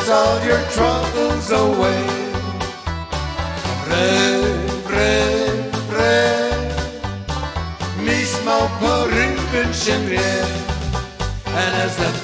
chase all your troubles away. Mismo por un And as the